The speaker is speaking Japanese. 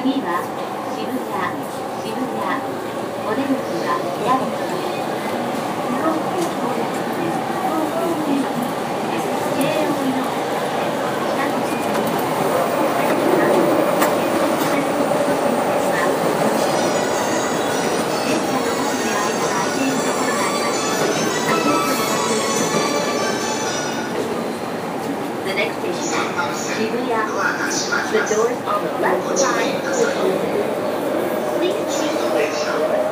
次は渋谷、お出口は左側です。東急高田線、東急京都京王井の下の地点に電車のホームで間が空いているところがあります。足元にご注意ください。The next station is Shibuya. The doors on the left side will open. Please choose